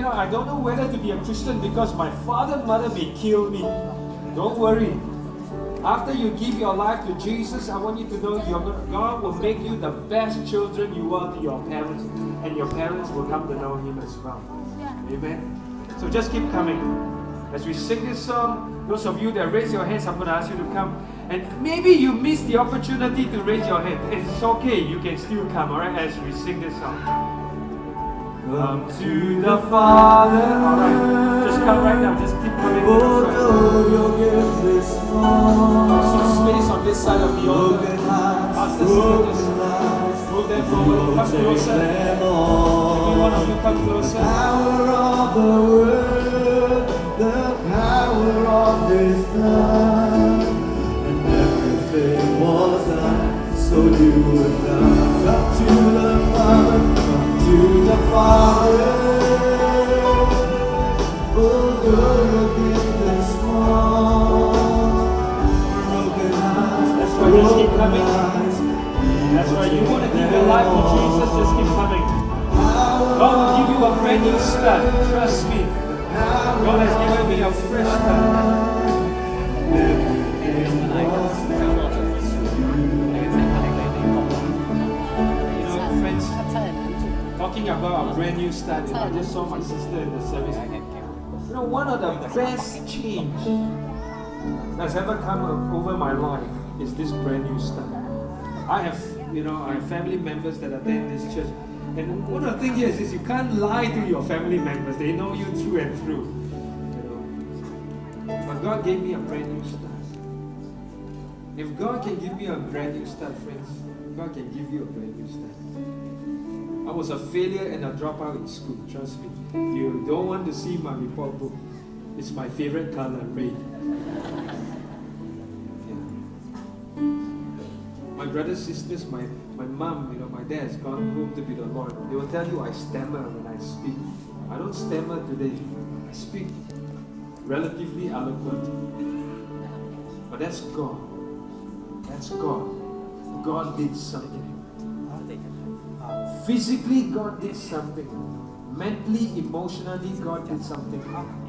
I don't know whether to be a Christian because my father and mother may kill me. Don't worry. After you give your life to Jesus, I want you to know God will make you the best children you are to your parents, and your parents will come to know Him as well. Amen. So just keep coming. As we sing this song, those of you that raise your hands, I'm going to ask you to come. And maybe you missed the opportunity to raise your hand. It's okay, you can still come, alright, as we sing this song. Come to the Father. Alright, just come right now, just keep coming. Some space on this side of the altar. Pastor Silas, move them forward, come closer. Every one of you come closer. Power of the word, the power of His blood, and everything was done so you would not. Come to the Father, come to the Father. Oh, your gift is small. Broken hearts, that's why just keep coming. That's why you want to give your life to Jesus, just keep coming. God will give you a brand new start. Trust me. God has given me a fresh start. Friends, talking about a brand new start, I just saw my sister in the service. One of the best change that's ever come over my life is this brand new start. I have family members that attend this church. And one of the things is you can't lie to your family members. They know you through and through. But God gave me a brand new start. If God can give me a brand new start, friends, God can give you a brand new start. I was a failure and a dropout in school, trust me. You don't want to see my report book. It's my favorite color, red. My brothers, sisters, my mom, my dad has gone home to be the Lord. They will tell you I stammer when I speak. I don't stammer today. I speak relatively eloquent. But that's God. That's God. God did something. Physically, God did something. Mentally, emotionally, God did something.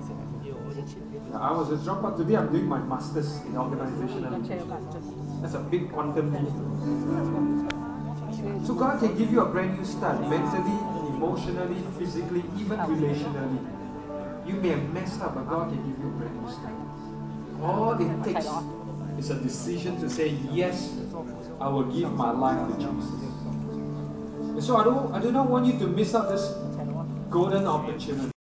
I was a dropout. Today I'm doing my master's in organizational education. That's a big quantum leap. So God can give you a brand new start, mentally, emotionally, physically, even relationally. You may have messed up, but God can give you a brand new start. All it takes is a decision to say, yes, I will give my life to Jesus. And so I do not want you to miss out this golden opportunity.